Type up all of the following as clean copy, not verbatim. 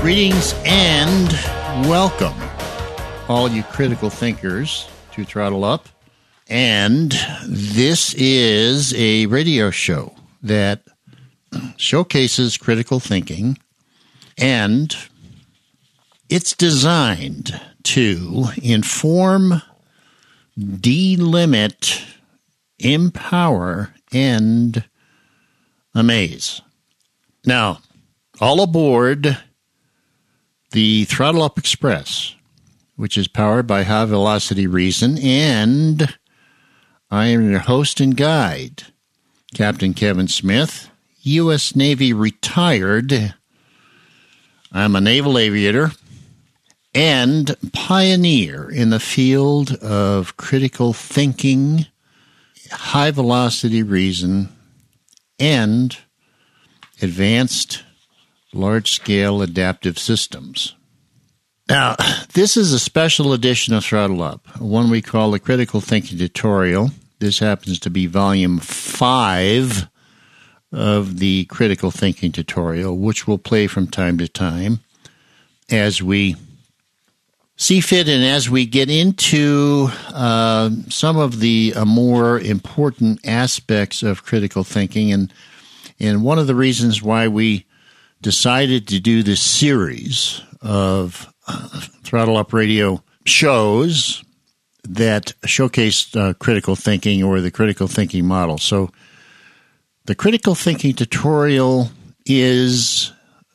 Greetings and welcome, all you critical thinkers, to Throttle Up. And this is a radio show that showcases critical thinking, and it's designed to inform, delimit, empower, and amaze. Now, all aboard the Throttle Up Express, which is powered by High Velocity Reason, and I am your host and guide, Captain Kevin Smith, U.S. Navy retired. I'm a naval aviator and pioneer in the field of critical thinking, high velocity reason, and advanced large-scale adaptive systems. Now, this is a special edition of Throttle Up, one we call the Critical Thinking Tutorial. This happens to be Volume 5 of the Critical Thinking Tutorial, which we'll play from time to time as we see fit and as we get into some of the more important aspects of critical thinking. And one of the reasons why we decided to do this series of Throttle Up Radio shows that showcase critical thinking or the critical thinking model. So the critical thinking tutorial is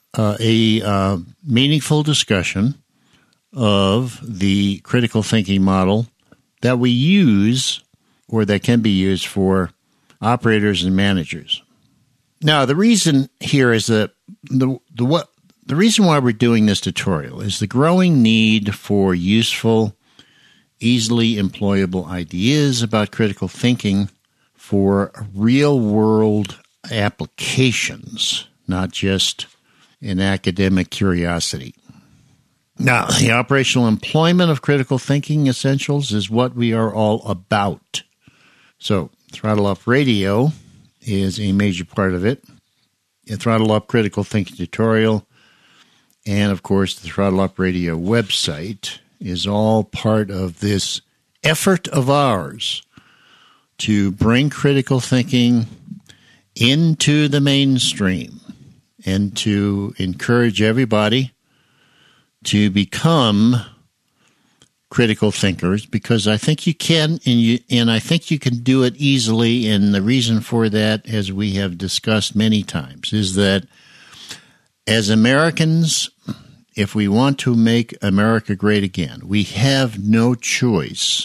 a meaningful discussion of the critical thinking model that we use or that can be used for operators and managers. Now, the reason here is that the reason why we're doing this tutorial is the growing need for useful, easily employable ideas about critical thinking for real-world applications, not just an academic curiosity. Now, the operational employment of critical thinking essentials is what we are all about. So, Throttle Up Radio is a major part of it. The Throttle Up Critical Thinking Tutorial and, of course, the Throttle Up Radio website is all part of this effort of ours to bring critical thinking into the mainstream and to encourage everybody to become critical thinkers, because I think you can, and I think you can do it easily. And the reason for that, as we have discussed many times, is that as Americans, if we want to make America great again, we have no choice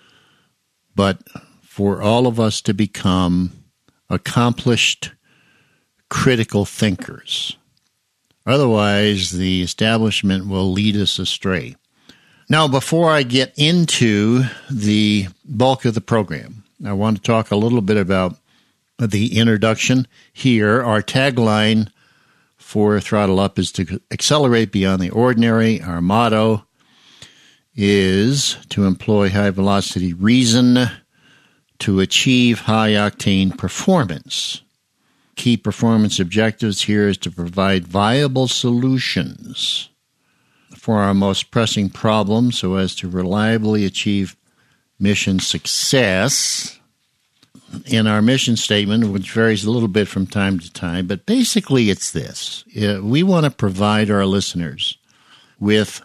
but for all of us to become accomplished critical thinkers. Otherwise, the establishment will lead us astray. Now, before I get into the bulk of the program, I want to talk a little bit about the introduction here. Our tagline for Throttle Up is to accelerate beyond the ordinary. Our motto is to employ high-velocity reason to achieve high-octane performance. Key performance objectives here is to provide viable solutions for our most pressing problems so as to reliably achieve mission success. In our mission statement, which varies a little bit from time to time, but basically it's this. We want to provide our listeners with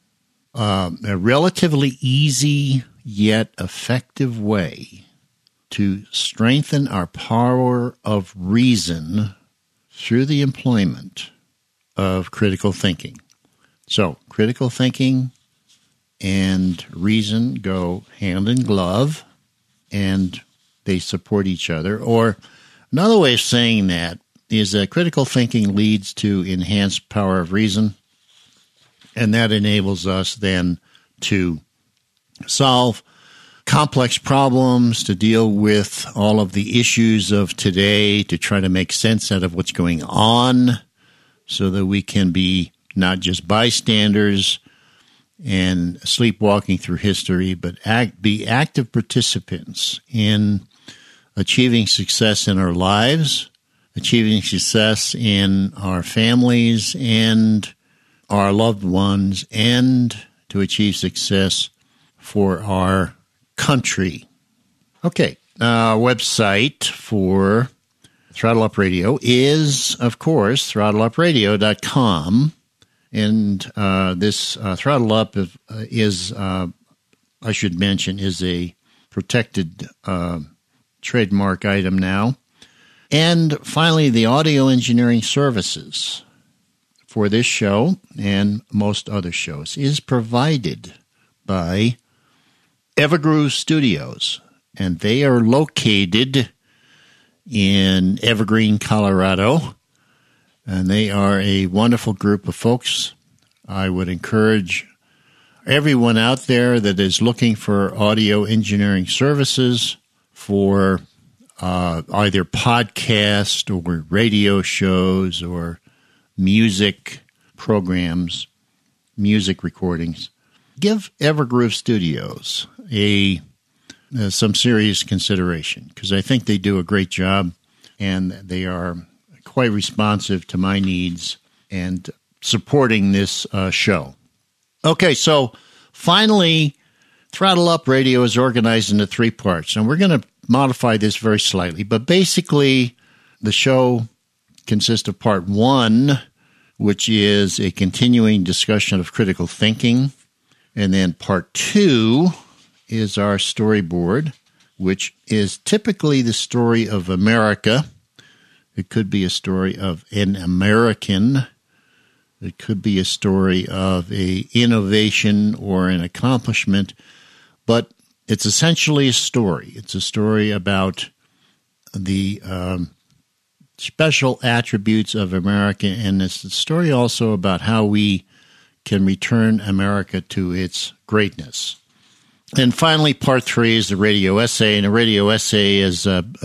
a relatively easy yet effective way to strengthen our power of reason through the employment of critical thinking. So, critical thinking and reason go hand in glove, and they support each other. Or another way of saying that is that critical thinking leads to enhanced power of reason, and that enables us then to solve complex problems, to deal with all of the issues of today, to try to make sense out of what's going on so that we can be not just bystanders and sleepwalking through history, but be active participants in achieving success in our lives, achieving success in our families, and our loved ones and to achieve success for our country. Okay, website for Throttle Up Radio is, of course, throttleUpradio.com. And this Throttle Up is, I should mention, is a protected trademark item now. And finally, the audio engineering services for this show and most other shows is provided by Evergroove Studios. And they are located in Evergreen, Colorado. And they are a wonderful group of folks. I would encourage everyone out there that is looking for audio engineering services for either podcast or radio shows or music programs, music recordings, give Evergroove Studios some serious consideration, because I think they do a great job and they are quite responsive to my needs and supporting this show. Okay, so finally, Throttle Up Radio is organized into 3 parts, and we're going to modify this very slightly, but basically the show consists of part 1, which is a continuing discussion of critical thinking, and then part 2 is our storyboard, which is typically the story of America. It could be a story of an American. It could be a story of an innovation or an accomplishment, but it's essentially a story. It's a story about the special attributes of America, and it's a story also about how we can return America to its greatness. And finally, part 3 is the radio essay, and a radio essay is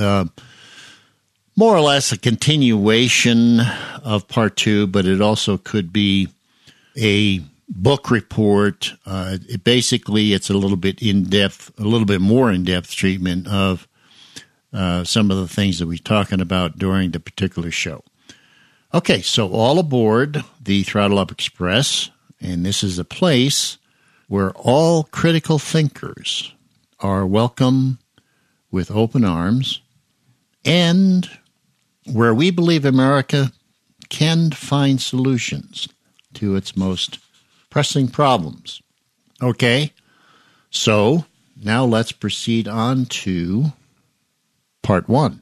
more or less a continuation of part 2, but it also could be a book report. Basically, it's a little bit more in-depth treatment of some of the things that we're talking about during the particular show. Okay, so all aboard the Throttle Up Express, and this is a place where all critical thinkers are welcome with open arms, and where we believe America can find solutions to its most pressing problems. Okay, so now let's proceed on to part 1.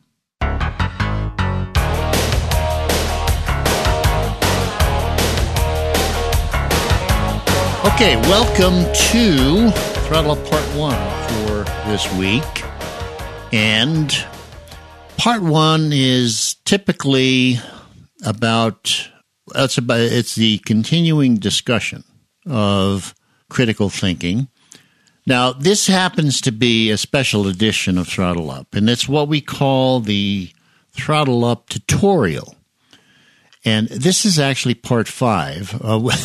Okay, welcome to Throttle Up Part 1 for this week. And Part 1 is typically it's the continuing discussion of critical thinking. Now, this happens to be a special edition of Throttle Up, and it's what we call the Throttle Up tutorial. And this is actually part 5.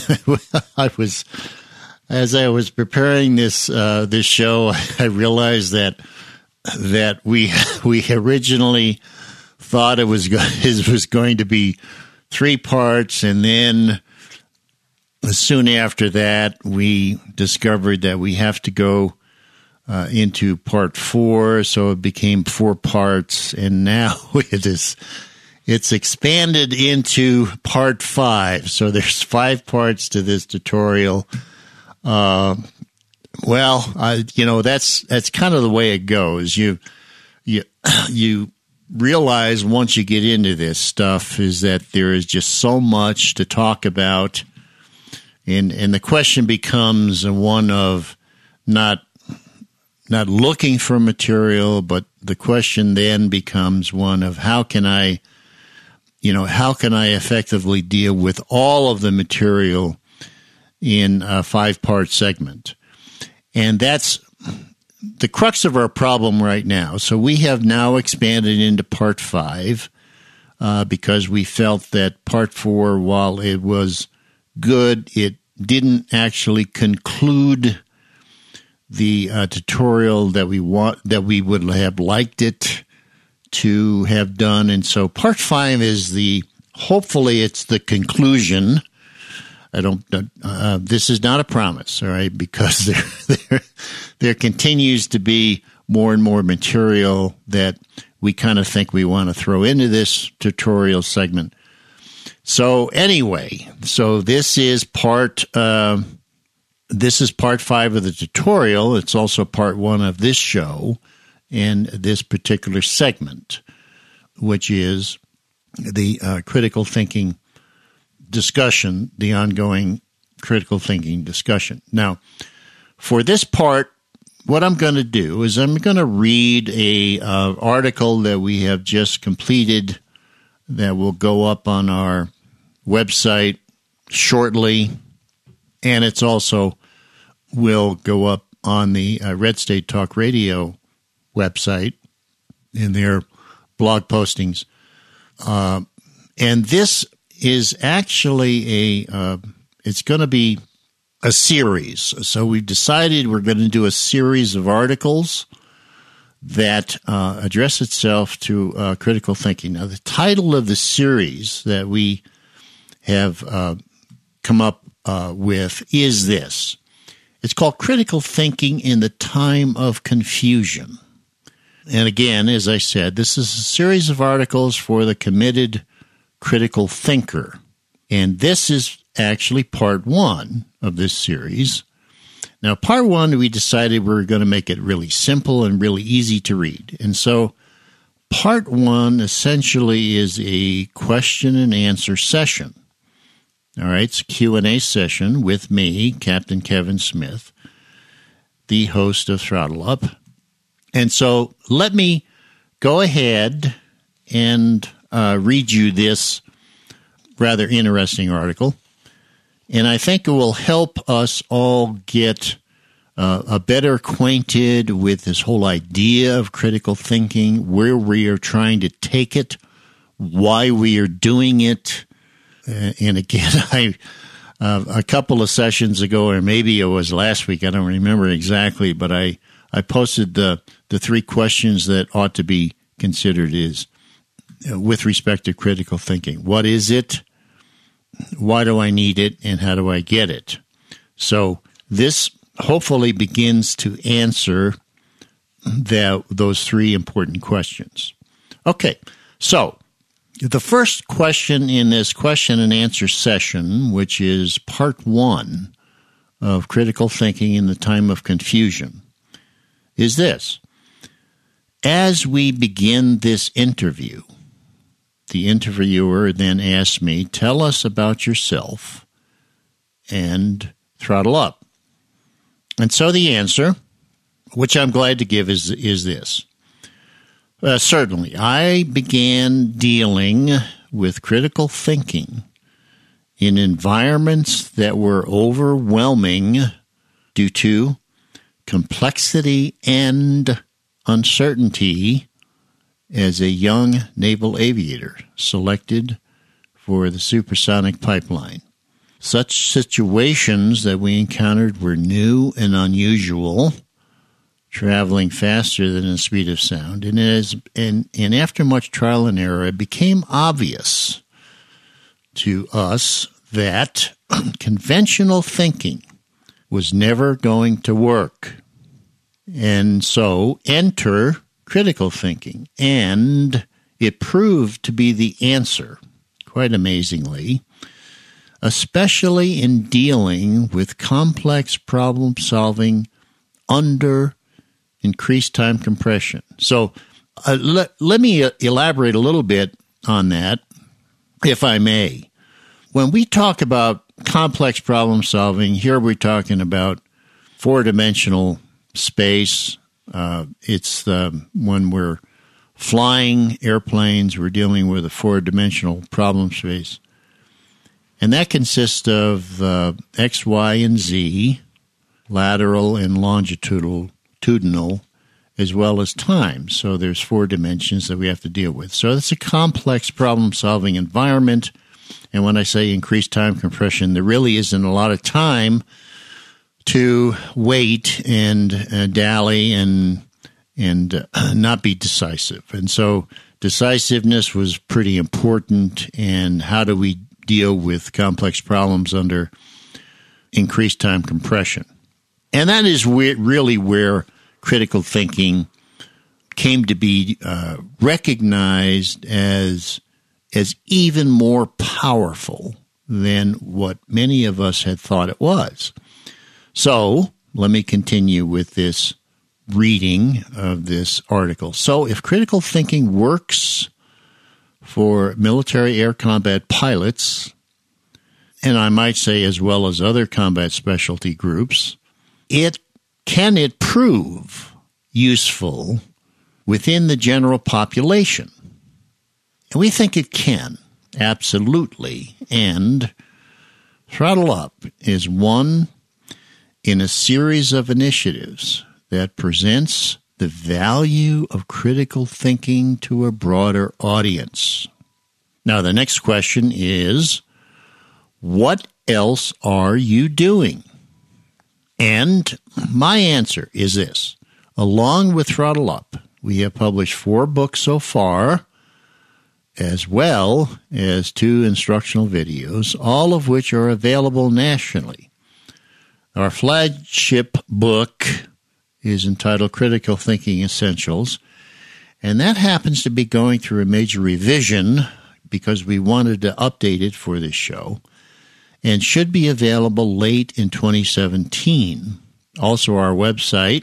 As I was preparing this show, I realized that we originally thought it was going to be 3 parts, and then soon after that, we discovered that we have to go into part 4, so it became 4 parts, and now it's expanded into part 5. So there's 5 parts to this tutorial. That's kind of the way it goes. You realize once you get into this stuff is that there is just so much to talk about, and the question becomes one of not looking for material, but the question then becomes one of how can I effectively deal with all of the material in a 5-part segment. And that's the crux of our problem right now. So we have now expanded into part 5 because we felt that part 4, while it was good, it didn't actually conclude the tutorial that we would have liked it to have done. And so part 5 is hopefully it's the conclusion This is not a promise, all right, because there continues to be more and more material that we kind of think we want to throw into this tutorial segment. So anyway, this is part 5 of the tutorial. It's also part 1 of this show and this particular segment, which is the critical thinking discussion, the ongoing critical thinking discussion. Now, for this part, what I'm going to do is I'm going to read a article that we have just completed that will go up on our website shortly, and it's also will go up on the Red State Talk Radio website in their blog postings. And this is actually it's going to be a series. So we've decided we're going to do a series of articles that address itself to critical thinking. Now, the title of the series that we have come up with is this. It's called Critical Thinking in the Time of Confusion. And again, as I said, this is a series of articles for the committed critical thinker. And this is actually part 1 of this series. Now, part 1, we decided we were going to make it really simple and really easy to read. And so part 1 essentially is a question and answer session. All right, it's a Q&A session with me, Captain Kevin Smith, the host of Throttle Up. And so let me go ahead and read you this rather interesting article. And I think it will help us all get better acquainted with this whole idea of critical thinking, where we are trying to take it, why we are doing it. And again, a couple of sessions ago, or maybe it was last week, I don't remember exactly, but I posted the 3 questions that ought to be considered is with respect to critical thinking. What is it? Why do I need it? And how do I get it? So this hopefully begins to answer those 3 important questions. Okay, so the first question in this question and answer session, which is part 1 of critical thinking in the time of confusion, is this. As we begin this interview, the interviewer then asks me, tell us about yourself and throttle up. And so the answer, which I'm glad to give, is this. Certainly, I began dealing with critical thinking in environments that were overwhelming due to complexity and uncertainty as a young naval aviator selected for the supersonic pipeline. Such situations that we encountered were new and unusual, traveling faster than the speed of sound. And after much trial and error, it became obvious to us that conventional thinking was never going to work. And so enter critical thinking. And it proved to be the answer, quite amazingly, especially in dealing with complex problem solving under increased time compression. So let me elaborate a little bit on that, if I may. When we talk about complex problem solving, here we're talking about 4-dimensional space. It's when we're flying airplanes, we're dealing with a 4-dimensional problem space. And that consists of X, Y, and Z, lateral and longitudinal, as well as time. So there's 4 dimensions that we have to deal with. So it's a complex problem-solving environment. And when I say increased time compression, there really isn't a lot of time to wait and dally and not be decisive. And so decisiveness was pretty important. And how do we deal with complex problems under increased time compression. And that is really where critical thinking came to be recognized as even more powerful than what many of us had thought it was. So let me continue with this reading of this article. So if critical thinking works for military air combat pilots, and I might say as well as other combat specialty groups, can it prove useful within the general population? And we think it can, absolutely. And Throttle Up is one in a series of initiatives that presents the value of critical thinking to a broader audience. Now, the next question is, what else are you doing? And my answer is this. Along with Throttle Up, we have published 4 books so far, as well as 2 instructional videos, all of which are available nationally. Our flagship book is entitled Critical Thinking Essentials, and that happens to be going through a major revision because we wanted to update it for this show, and should be available late in 2017. Also, our website,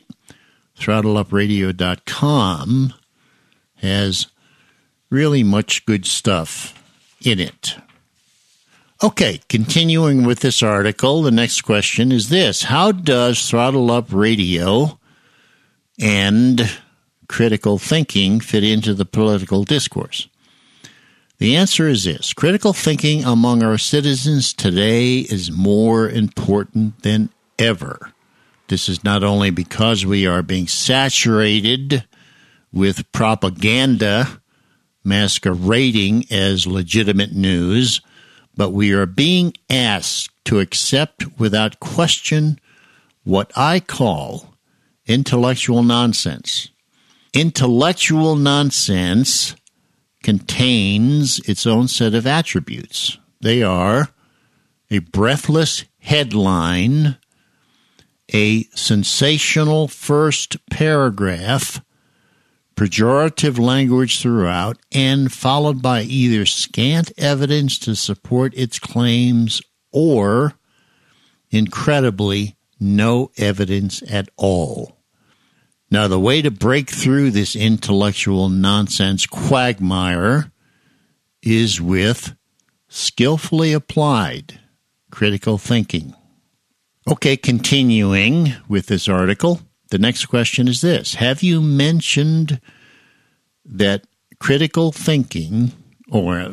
throttleUpradio.com, has really much good stuff in it. Okay, continuing with this article, the next question is this. How does Throttle Up Radio and critical thinking fit into the political discourse? The answer is this. Critical thinking among our citizens today is more important than ever. This is not only because we are being saturated with propaganda masquerading as legitimate news, but we are being asked to accept without question what I call intellectual nonsense. Intellectual nonsense contains its own set of attributes. They are a breathless headline, a sensational first paragraph, pejorative language throughout, and followed by either scant evidence to support its claims or, incredibly, no evidence at all. Now, the way to break through this intellectual nonsense quagmire is with skillfully applied critical thinking. Okay, continuing with this article, the next question is this. Have you mentioned that critical thinking, I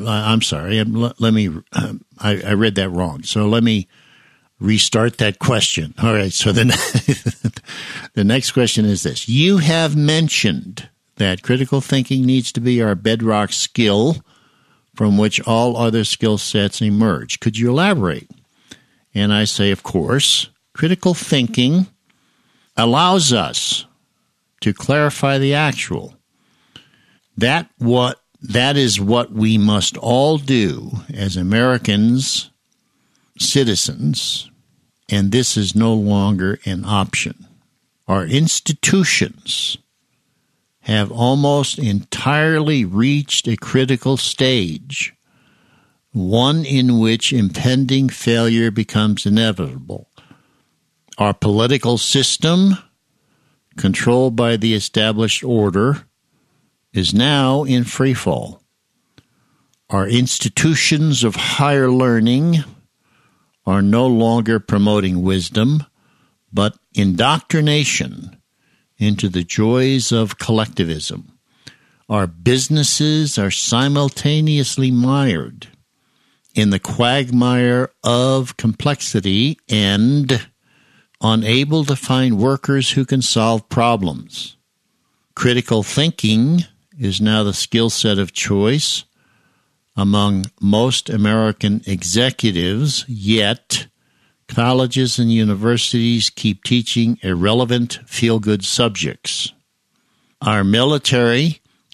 read that wrong, so let me restart that question. All right, so the next question is this. You have mentioned that critical thinking needs to be our bedrock skill from which all other skill sets emerge. Could you elaborate? And I say, of course, critical thinking allows us to clarify the actual. That is what we must all do as Americans, citizens, and this is no longer an option. Our institutions have almost entirely reached a critical stage, one in which impending failure becomes inevitable. Our political system, controlled by the established order, is now in freefall. Our institutions of higher learning are no longer promoting wisdom, but indoctrination into the joys of collectivism. Our businesses are simultaneously mired in the quagmire of complexity and unable to find workers who can solve problems. Critical thinking is now the skill set of choice among most American executives, yet colleges and universities keep teaching irrelevant feel-good subjects. Our military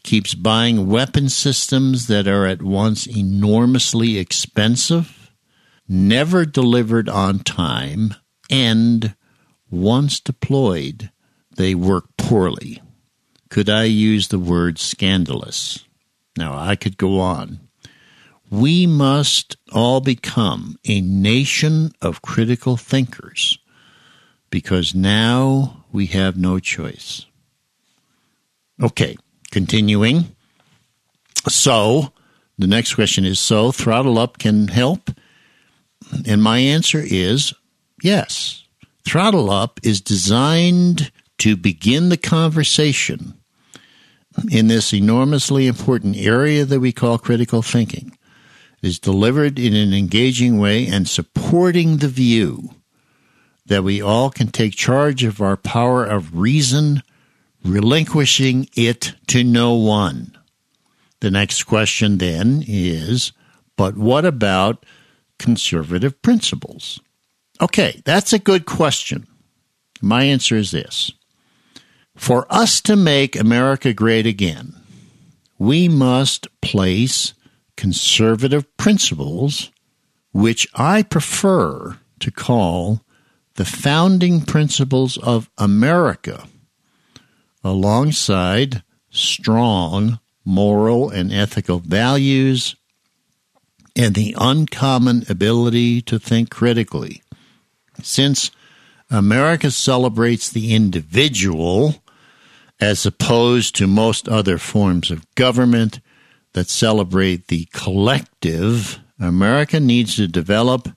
keeps buying weapon systems that are at once enormously expensive, never delivered on time, and once deployed, they work poorly. Could I use the word scandalous? Now, I could go on. We must all become a nation of critical thinkers because now we have no choice. Okay, continuing. So, the next question is, so Throttle Up can help? And my answer is yes. Throttle Up is designed to begin the conversation in this enormously important area that we call critical thinking. It is delivered in an engaging way and supporting the view that we all can take charge of our power of reason, relinquishing it to no one. The next question then is, but what about conservative principles? Okay, that's a good question. My answer is this. For us to make America great again, we must place conservative principles, which I prefer to call the founding principles of America, alongside strong moral and ethical values and the uncommon ability to think critically. Since America celebrates the individual as opposed to most other forms of government that celebrate the collective, Americans need to develop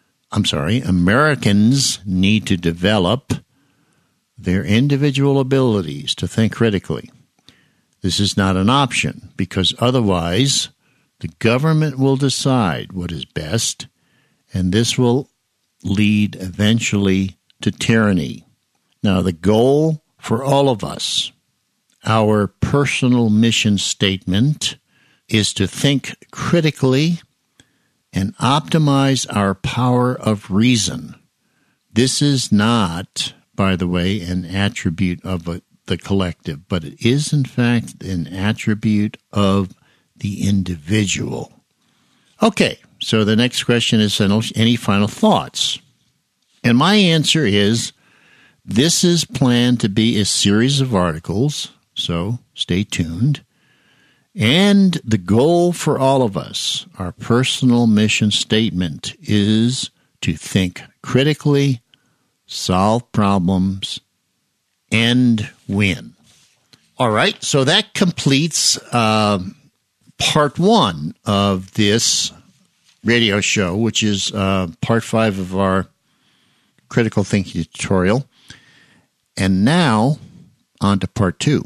their individual abilities to think critically. This is not an option because otherwise the government will decide what is best, and this will lead eventually to tyranny. Now, the goal for all of us, our personal mission statement, is to think critically and optimize our power of reason. This is not, by the way, an attribute of the collective, but it is, in fact, an attribute of the individual. Okay, so the next question is, any final thoughts? And my answer is, this is planned to be a series of articles, so stay tuned. And the goal for all of us, our personal mission statement, is to think critically, solve problems, and win. All right, so that completes part one of this radio show, which is part 5 of our critical thinking tutorial. And now, on to part 2.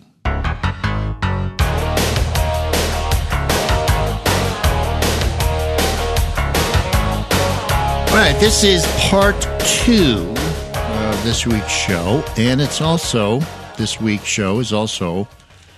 All right, this is part 2 of this week's show, and this week's show is also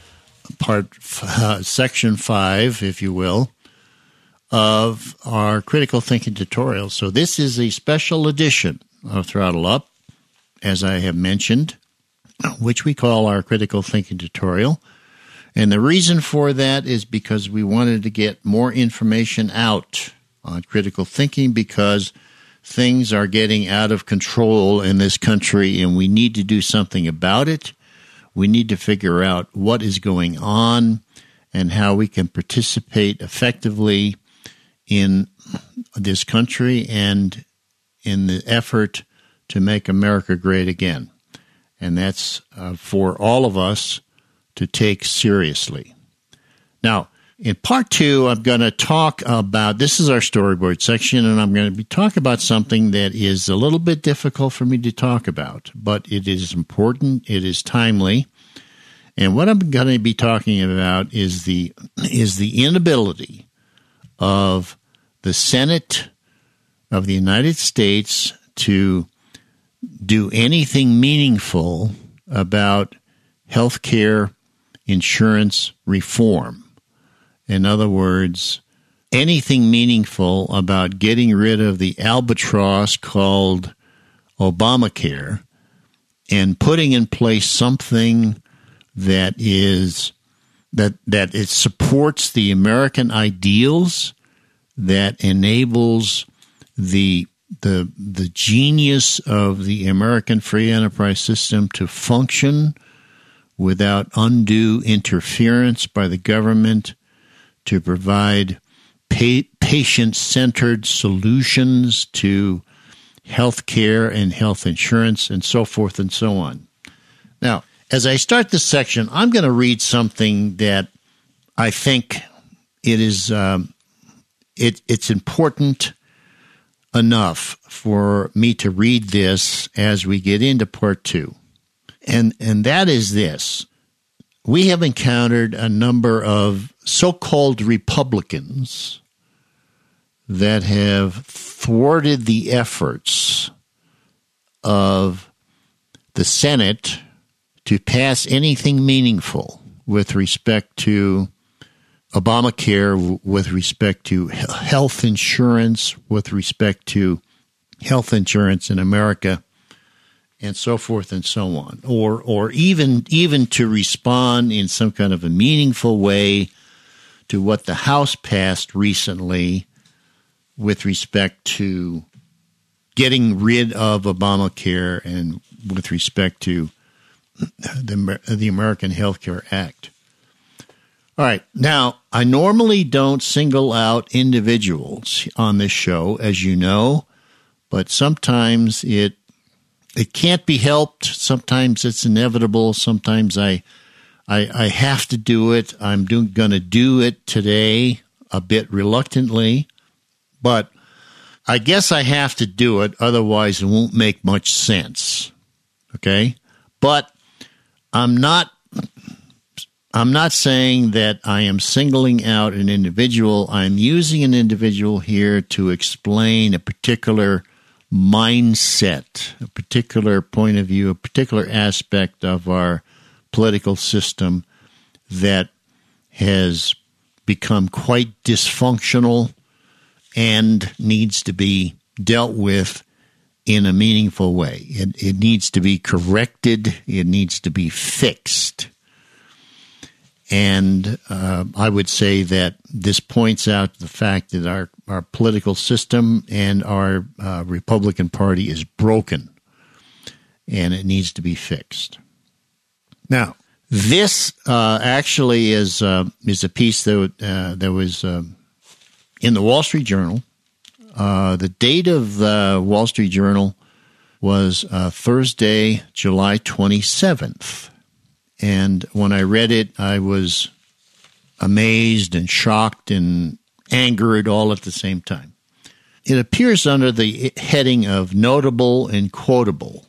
section 5, if you will, of our critical thinking tutorial. So this is a special edition of Throttle Up, as I have mentioned, which we call our critical thinking tutorial. And the reason for that is because we wanted to get more information out on critical thinking because things are getting out of control in this country and we need to do something about it. We need to figure out what is going on and how we can participate effectively in this country and in the effort to make America great again. And that's for all of us to take seriously. Now, in part 2, I'm going to talk about, this is our storyboard section, and I'm going to talk about something that is a little bit difficult for me to talk about, but it is important, it is timely. And what I'm going to be talking about is the inability of the Senate of the United States to do anything meaningful about health care insurance reform. In other words, anything meaningful about getting rid of the albatross called Obamacare and putting in place something that is that it supports the American ideals, that enables the genius of the American free enterprise system to function without undue interference by the government, to provide patient-centered solutions to health care and health insurance, and so forth and so on. Now, as I start this section, I'm going to read something that I think it is it's important enough for me to read this as we get into part two. And that is this. We have encountered a number of so-called Republicans that have thwarted the efforts of the Senate to pass anything meaningful with respect to Obamacare, with respect to health insurance, with respect to health insurance in America, and so forth and so on, or even to respond in some kind of a meaningful way to what the House passed recently with respect to getting rid of Obamacare and with respect to the American Health Care Act. All right. Now, I normally don't single out individuals on this show, as you know, but sometimes it can't be helped. Sometimes it's inevitable. Sometimes I have to do it. I'm going to do it today a bit reluctantly, but I guess I have to do it. Otherwise, it won't make much sense. Okay? But I'm not saying that I am singling out an individual. I'm using an individual here to explain a particular mindset, a particular point of view, a particular aspect of our political system that has become quite dysfunctional and needs to be dealt with in a meaningful way. It needs to be corrected. It needs to be fixed. And I would say that this points out the fact that our political system and our Republican Party is broken, and it needs to be fixed. Now, this actually is a piece that was in the Wall Street Journal. The date of the Wall Street Journal was Thursday, July 27th. And when I read it, I was amazed and shocked and angered all at the same time. It appears under the heading of Notable and Quotable,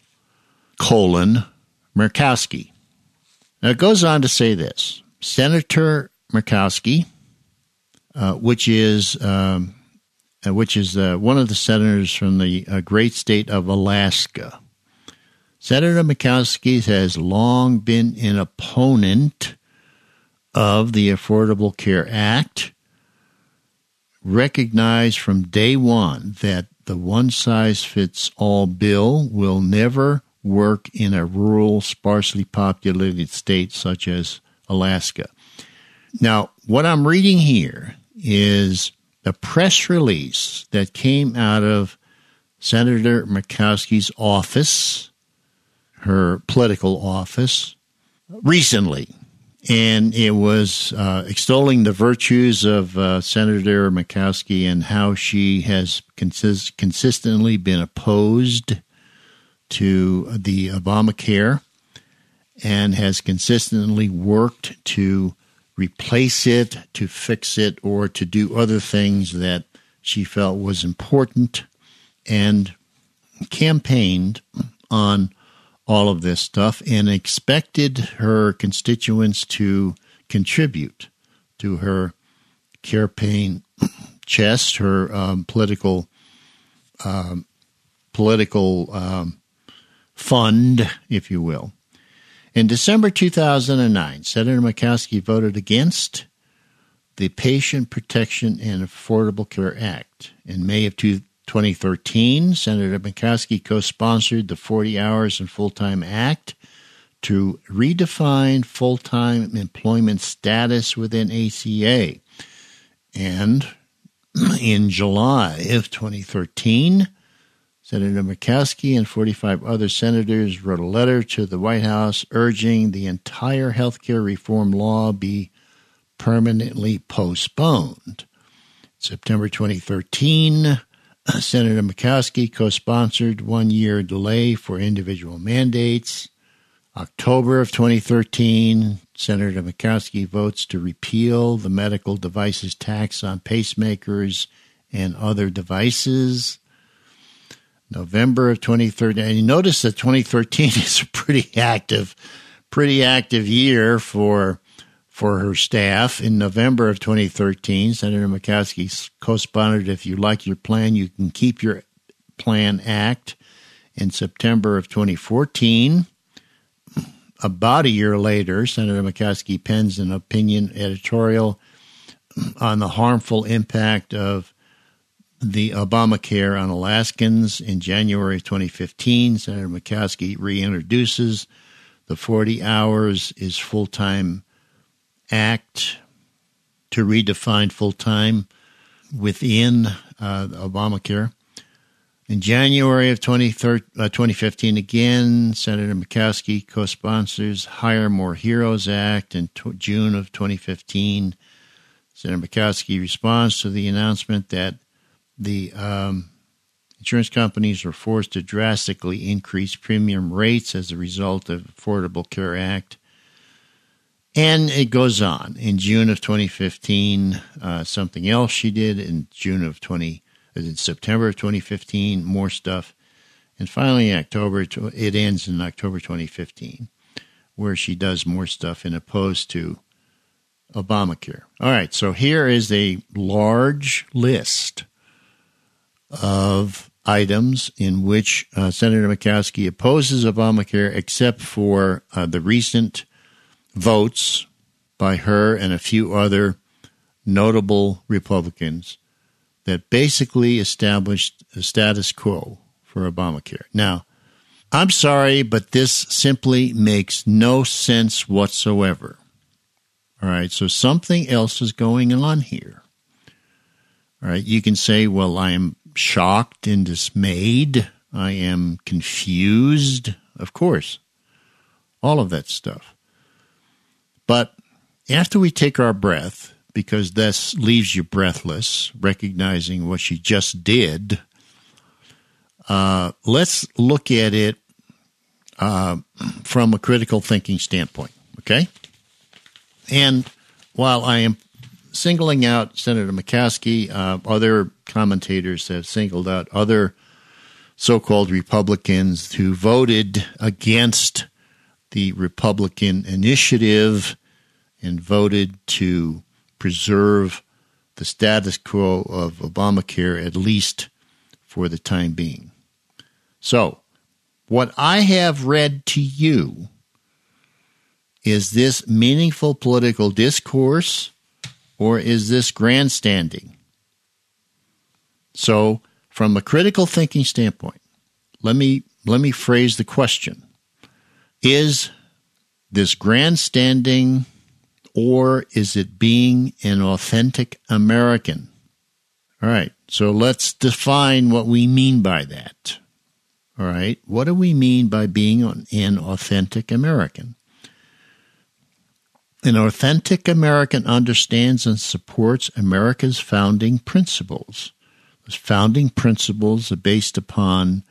Murkowski. Now, it goes on to say this. Senator Murkowski, which is one of the senators from the great state of Alaska. Senator Murkowski has long been an opponent of the Affordable Care Act, recognized from day one that the one-size-fits-all bill will never work in a rural, sparsely populated state such as Alaska. Now, what I'm reading here is a press release that came out of Senator Murkowski's office, her political office, recently. And it was extolling the virtues of Senator Murkowski and how she has consistently been opposed to the Obamacare and has consistently worked to replace it, to fix it, or to do other things that she felt was important, and campaigned on all of this stuff and expected her constituents to contribute to her campaign chest, her political fund, if you will. In December 2009, Senator Murkowski voted against the Patient Protection and Affordable Care Act. In May of 2013, Senator Murkowski co-sponsored the 40 Hours and Full-Time Act to redefine full-time employment status within ACA. And in July of 2013, Senator Murkowski and 45 other senators wrote a letter to the White House urging the entire health care reform law be permanently postponed. September 2013, Senator Murkowski co-sponsored one-year delay for individual mandates. October of 2013, Senator Murkowski votes to repeal the medical devices tax on pacemakers and other devices. November of 2013, and you notice that 2013 is a pretty active year for her staff. In November of 2013, Senator Murkowski co-sponsored "If You Like Your Plan, You Can Keep Your Plan" Act. In September of 2014, about a year later, Senator Murkowski pens an opinion editorial on the harmful impact of the Obamacare on Alaskans. In January of 2015, Senator Murkowski reintroduces the 40 Hours is Full-Time Act to redefine full-time within Obamacare. In January of 2015, again, Senator Murkowski co-sponsors Hire More Heroes Act. In June of 2015, Senator Murkowski responds to the announcement that the insurance companies were forced to drastically increase premium rates as a result of the Affordable Care Act. And it goes on. In June of 2015, something else she did. In September of 2015, more stuff. And finally, it ends in October 2015, where she does more stuff in opposed to Obamacare. All right, so here is a large list of items in which Senator Murkowski opposes Obamacare, except for the recent votes by her and a few other notable Republicans that basically established a status quo for Obamacare. Now, I'm sorry, but this simply makes no sense whatsoever. All right, so something else is going on here. All right, you can say, well, I am shocked and dismayed. I am confused. Of course, all of that stuff. But after we take our breath, because this leaves you breathless, recognizing what she just did, let's look at it from a critical thinking standpoint, okay? And while I am singling out Senator Murkowski, other commentators have singled out other so-called Republicans who voted against the Republican initiative and voted to preserve the status quo of Obamacare, at least for the time being. So, what I have read to you, is this meaningful political discourse, or is this grandstanding? So, from a critical thinking standpoint, let me phrase the question. Is this grandstanding, or is it being an authentic American? All right, so let's define what we mean by that. All right, what do we mean by being an authentic American? An authentic American understands and supports America's founding principles. Those founding principles are based upon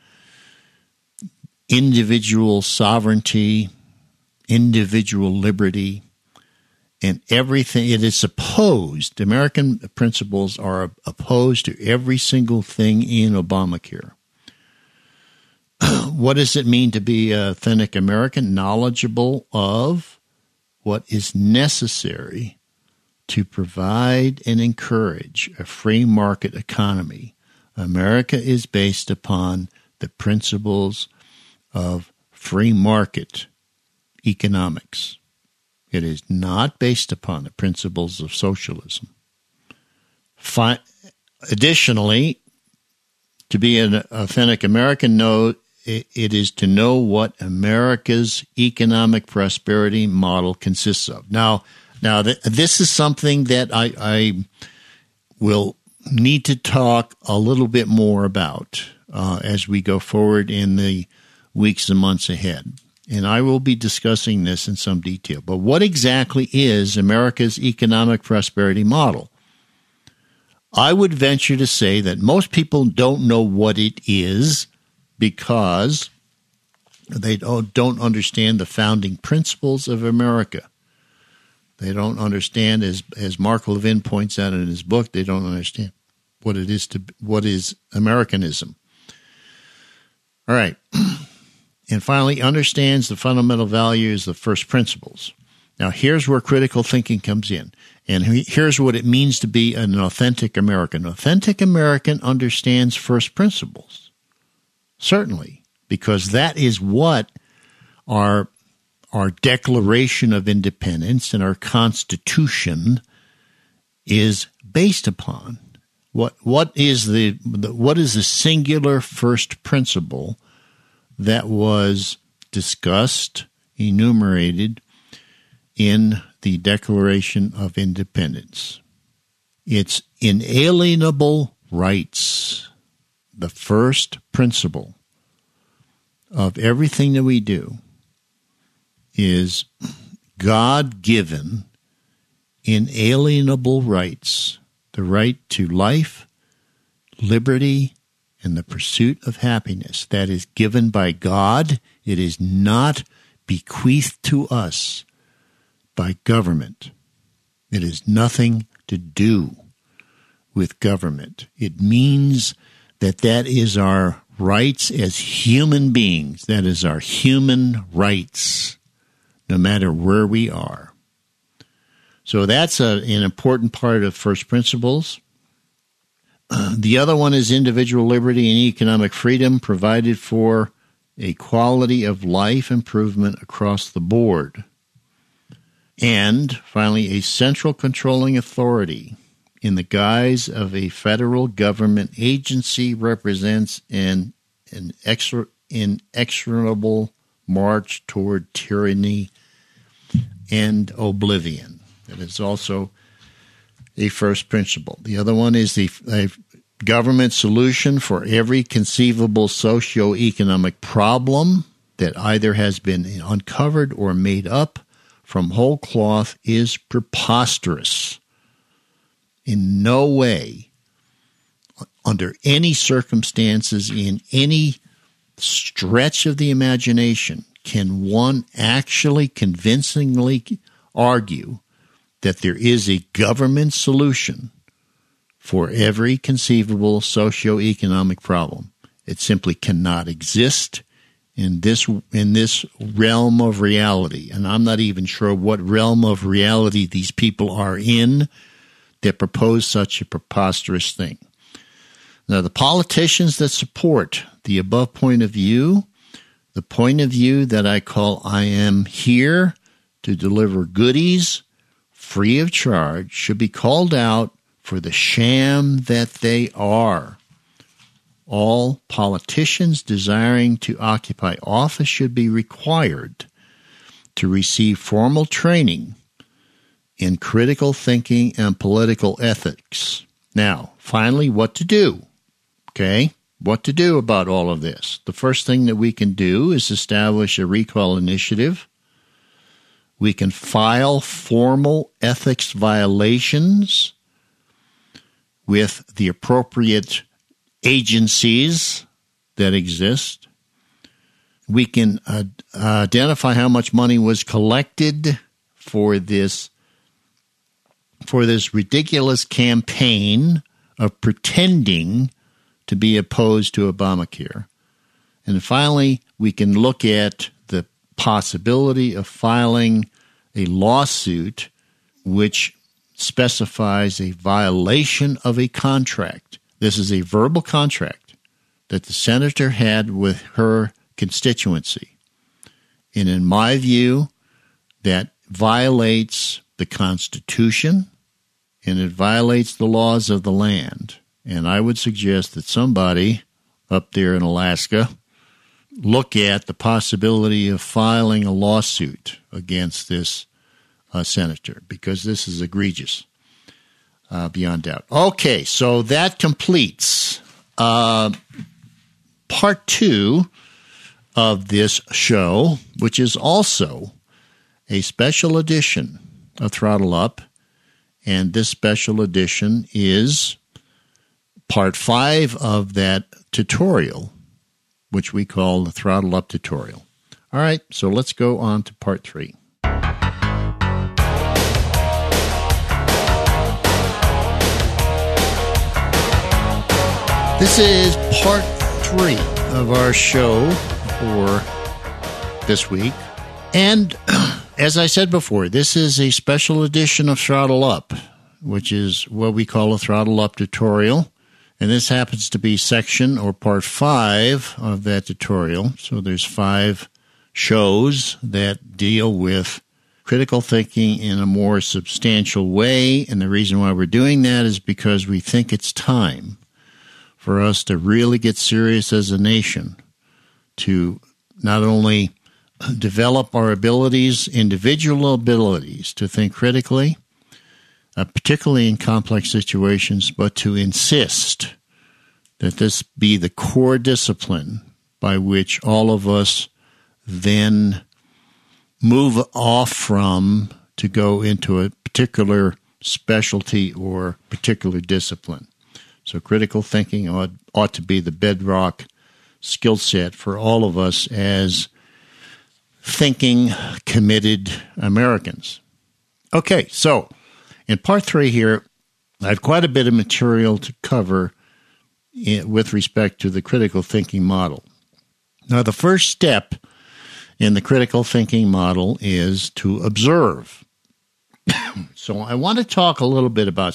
individual sovereignty, individual liberty, and everything. It is opposed. American principles are opposed to every single thing in Obamacare. What does it mean to be an authentic American? Knowledgeable of what is necessary to provide and encourage a free market economy. America is based upon the principles of free market economics. It is not based upon the principles of socialism. Additionally, to be an authentic American it is to know what America's economic prosperity model consists of. Now, this is something that I will need to talk a little bit more about as we go forward in the weeks and months ahead. And I will be discussing this in some detail. But what exactly is America's economic prosperity model? I would venture to say that most people don't know what it is because they don't understand the founding principles of America. They don't understand, as Mark Levin points out in his book, they don't understand what is Americanism. All right. And finally, understands the fundamental values of first principles. Now, here's where critical thinking comes in. And here's what it means to be an authentic American. An authentic American understands first principles, certainly, because that is what our Declaration of Independence and our Constitution is based upon. What is the singular first principle that was discussed, enumerated in the Declaration of Independence? It's inalienable rights. The first principle of everything that we do is God-given inalienable rights, the right to life, liberty, and the pursuit of happiness. That is given by God. It is not bequeathed to us by government. It has nothing to do with government. It means that is our rights as human beings. That is our human rights, no matter where we are. So that's an important part of first principles. The other one is individual liberty and economic freedom provided for a quality of life improvement across the board. And finally, a central controlling authority in the guise of a federal government agency represents an inexorable march toward tyranny and oblivion. That is also a first principle. The other one is a government solution for every conceivable socio-economic problem that either has been uncovered or made up from whole cloth is preposterous. In no way, under any circumstances, in any stretch of the imagination, can one actually convincingly argue that there is a government solution for every conceivable socio-economic problem. It simply cannot exist in this realm of reality. And I'm not even sure what realm of reality these people are in that propose such a preposterous thing. Now, the politicians that support the above point of view, the point of view that I call I am here to deliver goodies free of charge, should be called out for the sham that they are. All politicians desiring to occupy office should be required to receive formal training in critical thinking and political ethics. Now, finally, what to do? Okay, what to do about all of this? The first thing that we can do is establish a recall initiative. We can file formal ethics violations with the appropriate agencies that exist. We can identify how much money was collected for this ridiculous campaign of pretending to be opposed to Obamacare. And finally, we can look at the possibility of filing a lawsuit which specifies a violation of a contract. This is a verbal contract that the senator had with her constituency. And in my view, that violates the Constitution and it violates the laws of the land. And I would suggest that somebody up there in Alaska look at the possibility of filing a lawsuit against this senator, because this is egregious, beyond doubt. Okay, so that completes part 2 of this show, which is also a special edition of Throttle Up, and this special edition is part 5 of that tutorial, which we call the Throttle Up tutorial. All right, so let's go on to part 3. This is part 3 of our show for this week. And as I said before, this is a special edition of Throttle Up, which is what we call a Throttle Up tutorial. And this happens to be section or part 5 of that tutorial. So there's 5 shows that deal with critical thinking in a more substantial way. And the reason why we're doing that is because we think it's time for us to really get serious as a nation to not only develop our abilities, individual abilities to think critically, particularly in complex situations, but to insist that this be the core discipline by which all of us then move off from to go into a particular specialty or particular discipline. So critical thinking ought to be the bedrock skill set for all of us as thinking, committed Americans. Okay, so in part 3 here, I have quite a bit of material to cover with respect to the critical thinking model. Now, the first step in the critical thinking model is to observe. So I want to talk a little bit about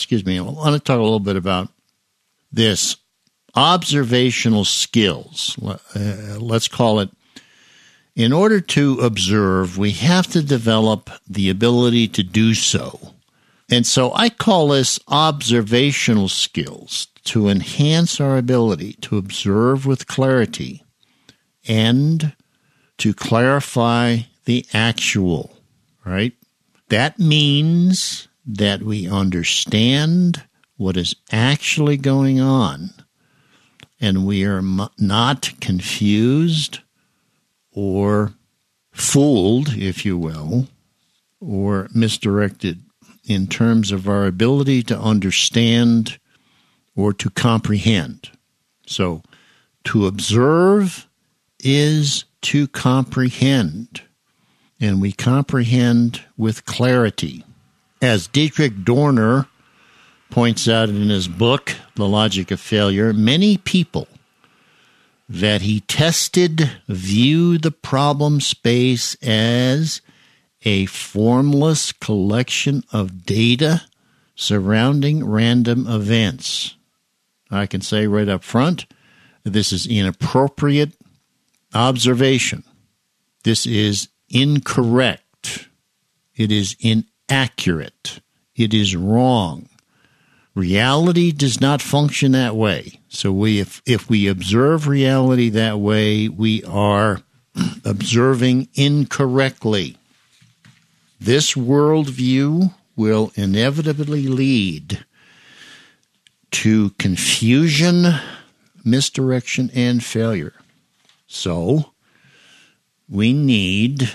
this observational skills. Let's call it. In order to observe, we have to develop the ability to do so. And so I call this observational skills to enhance our ability to observe with clarity and to clarify the actual, right? That means that we understand what is actually going on, and we are not confused or fooled, if you will, or misdirected in terms of our ability to understand or to comprehend. So, to observe is to comprehend, and we comprehend with clarity. As Dietrich Dorner points out in his book, The Logic of Failure, many people that he tested view the problem space as a formless collection of data surrounding random events. I can say right up front, this is inappropriate observation. This is incorrect. It is inaccurate. It is wrong. Reality does not function that way. So if we observe reality that way, we are observing incorrectly. This worldview will inevitably lead to confusion, misdirection, and failure. So we need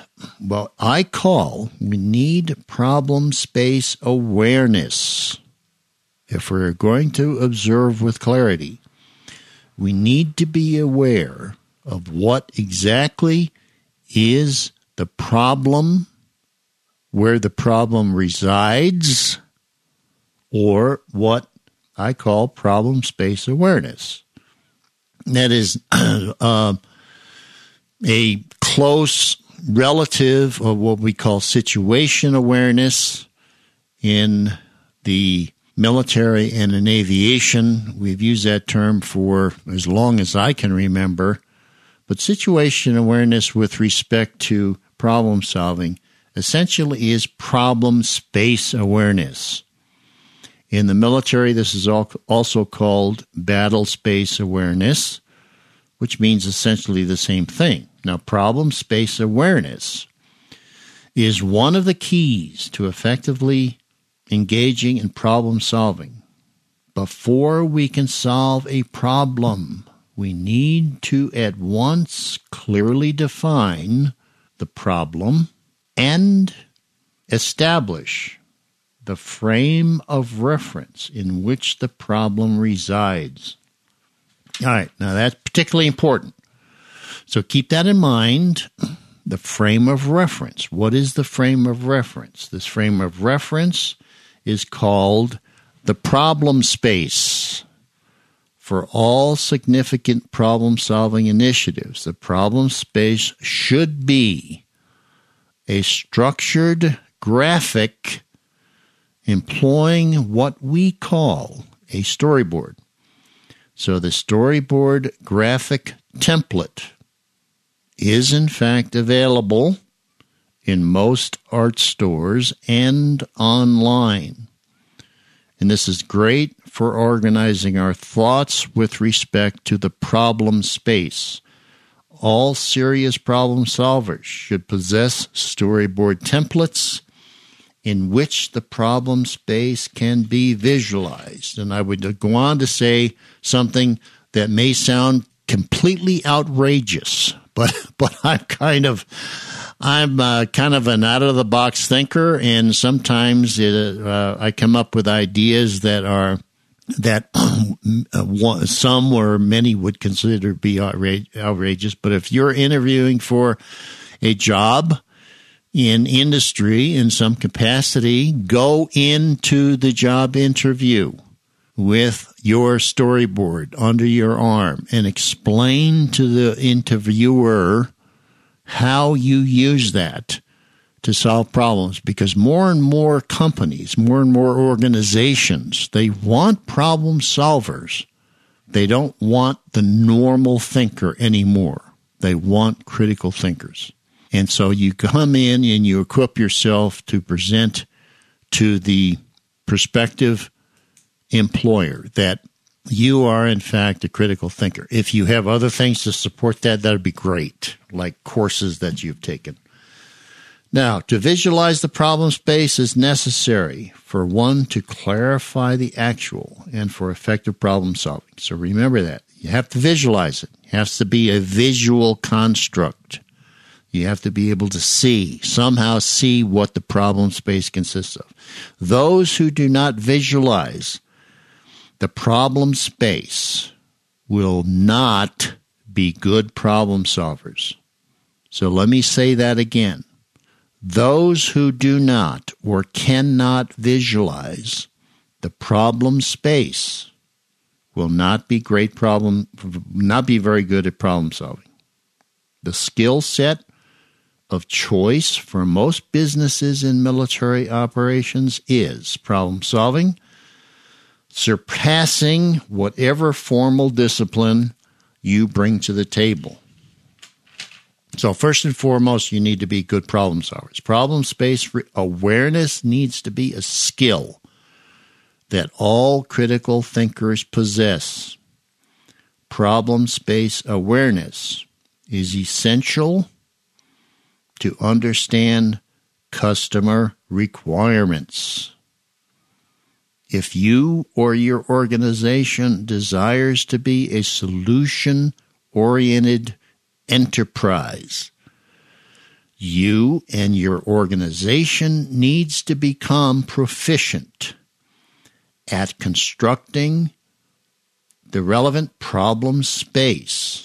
problem space awareness. If we're going to observe with clarity, we need to be aware of what exactly is the problem, where the problem resides, or what I call problem space awareness. That is a close relative of what we call situation awareness in the military and in aviation. We've used that term for as long as I can remember. But situation awareness with respect to problem solving essentially is problem space awareness. In the military, this is also called battle space awareness, which means essentially the same thing. Now, problem space awareness is one of the keys to effectively engaging in problem solving. Before we can solve a problem, we need to at once clearly define the problem and establish the frame of reference in which the problem resides. All right, now that's particularly important. So keep that in mind, the frame of reference. What is the frame of reference? This frame of reference is called the problem space. For all significant problem-solving initiatives, the problem space should be a structured graphic employing what we call a storyboard. So the storyboard graphic template is in fact available in most art stores and online. And this is great for organizing our thoughts with respect to the problem space. All serious problem solvers should possess storyboard templates in which the problem space can be visualized. And I would go on to say something that may sound completely outrageous, but I'm kind of an out-of-the-box thinker, and sometimes I come up with ideas that some or many would consider to be outrageous. But if you're interviewing for a job in industry in some capacity, go into the job interview with your storyboard under your arm and explain to the interviewer how you use that to solve problems, because more and more companies, more and more organizations, they want problem solvers. They don't want the normal thinker anymore. They want critical thinkers. And so you come in and you equip yourself to present to the prospective employer that you are, in fact, a critical thinker. If you have other things to support that, that would be great, like courses that you've taken. Now, to visualize the problem space is necessary for one to clarify the actual and for effective problem solving. So remember that. You have to visualize it. It has to be a visual construct. You have to be able to somehow see what the problem space consists of. Those who do not visualize the problem space will not be good problem solvers. So let me say that again. Those who do not or cannot visualize the problem space will not be very good at problem solving. The skill set of choice for most businesses in military operations is problem solving, surpassing whatever formal discipline you bring to the table. So first and foremost, you need to be good problem solvers. Problem space awareness needs to be a skill that all critical thinkers possess. Problem space awareness is essential to understand customer requirements. If you or your organization desires to be a solution-oriented enterprise, you and your organization needs to become proficient at constructing the relevant problem space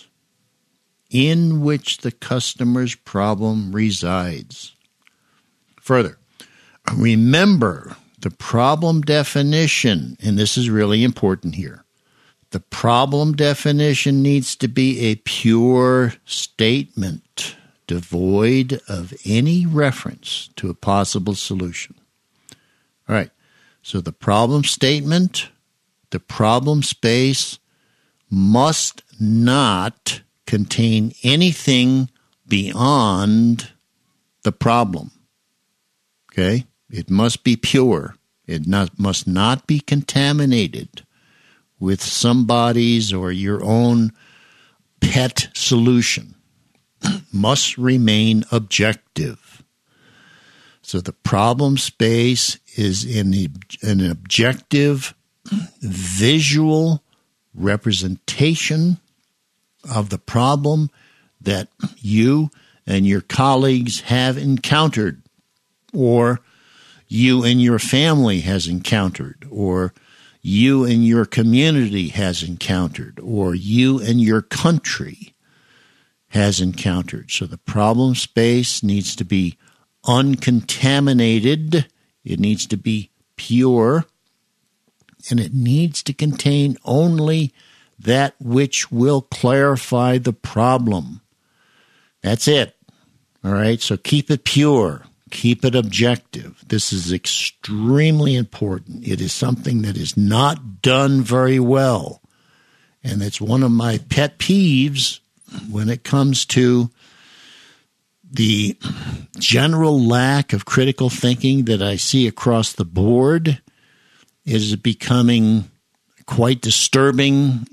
in which the customer's problem resides. Further, remember the problem definition, and this is really important here. The problem definition needs to be a pure statement, devoid of any reference to a possible solution. All right, so the problem statement, the problem space must not contain anything beyond the problem. Okay? It must be pure. It must not be contaminated with somebody's or your own PET solution must remain objective. So the problem space is in an objective, visual representation of the problem that you and your colleagues have encountered, or you and your family has encountered, or you and your community has encountered, or you and your country has encountered. So the problem space needs to be uncontaminated, it needs to be pure, and it needs to contain only that which will clarify the problem. That's it. All right, so keep it pure. Keep it objective. This is extremely important. It is something that is not done very well. And it's one of my pet peeves when it comes to the general lack of critical thinking that I see across the board. Is becoming quite disturbing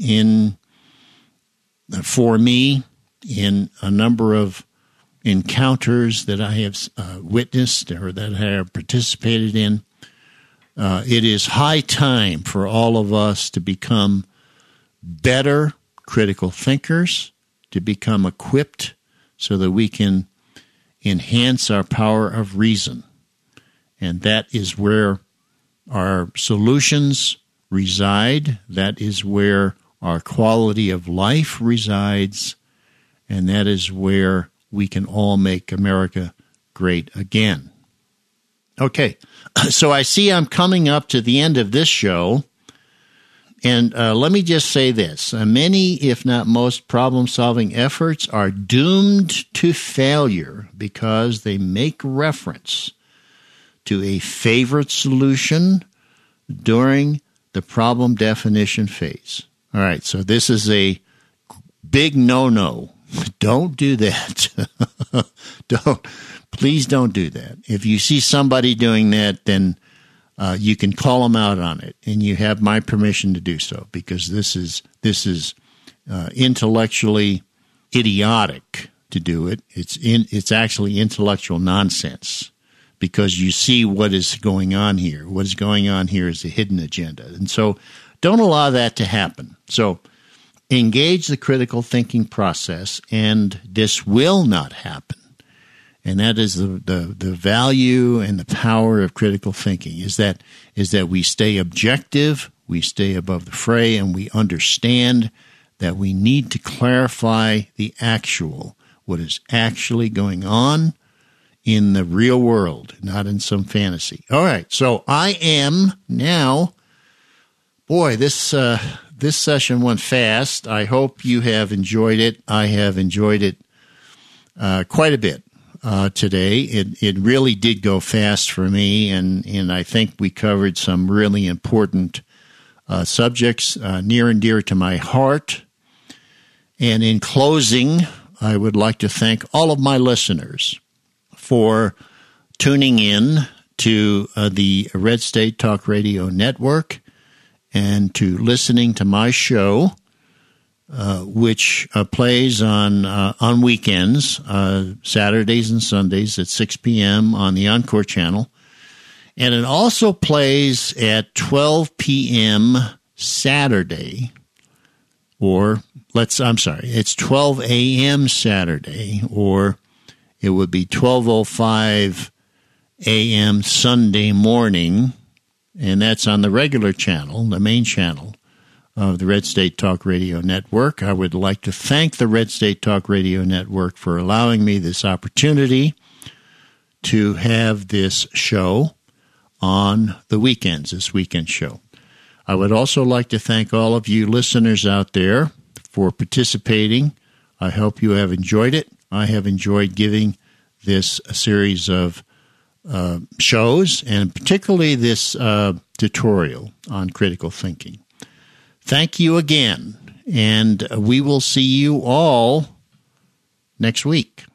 for me in a number of encounters that I have witnessed or that I have participated in. It is high time for all of us to become better critical thinkers, to become equipped so that we can enhance our power of reason. And that is where our solutions reside. That is where our quality of life resides. And that is where we can all make America great again. Okay, so I see I'm coming up to the end of this show. And let me just say this. Many, if not most, problem-solving efforts are doomed to failure because they make reference to a favorite solution during the problem definition phase. All right, so this is a big no-no. Don't do that. Please don't do that. If you see somebody doing that, then you can call them out on it, and you have my permission to do so, because this is intellectually idiotic to do it. It's actually intellectual nonsense, because you see what is going on here. What is going on here is a hidden agenda, and so don't allow that to happen. So engage the critical thinking process, and this will not happen. And that is the value and the power of critical thinking, is that we stay objective, we stay above the fray, and we understand that we need to clarify the actual, what is actually going on in the real world, not in some fantasy. All right, so I am now, boy, this session went fast. I hope you have enjoyed it. I have enjoyed it quite a bit. Today. It really did go fast for me, and I think we covered some really important subjects near and dear to my heart. And in closing, I would like to thank all of my listeners for tuning in to the Red State Talk Radio Network and to listening to my show, which plays on weekends, Saturdays and Sundays at 6 p.m. on the Encore channel. And it also plays at 12 p.m. Saturday, it's 12 a.m. Saturday, or it would be 12:05 a.m. Sunday morning, and that's on the regular channel, the main channel of the Red State Talk Radio Network. I would like to thank the Red State Talk Radio Network for allowing me this opportunity to have this show on the weekends, this weekend show. I would also like to thank all of you listeners out there for participating. I hope you have enjoyed it. I have enjoyed giving this a series of shows, and particularly this tutorial on critical thinking. Thank you again, and we will see you all next week.